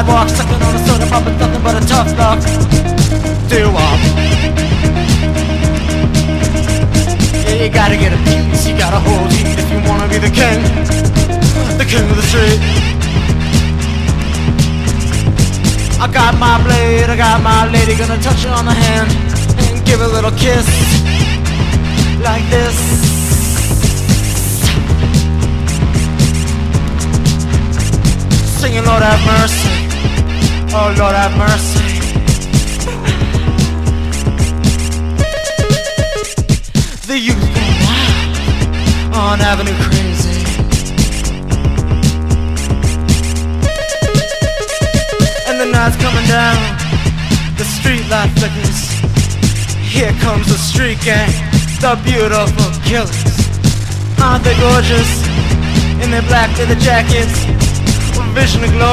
sidewalk, sucking on a soda pop with nothing but a tough luck. Do-wop. Yeah, you gotta get a piece, you gotta hold heat if you wanna be the king of the street. I got my blade, I got my lady, gonna touch you on the hand and give a little kiss like this. Singing Lord have mercy, oh Lord have mercy. The youth go wild on Avenue Crazy. And the night's coming down, the street light flickers. Here comes the street gang, the beautiful killers. Aren't they gorgeous in their black leather jackets? Vision of glory.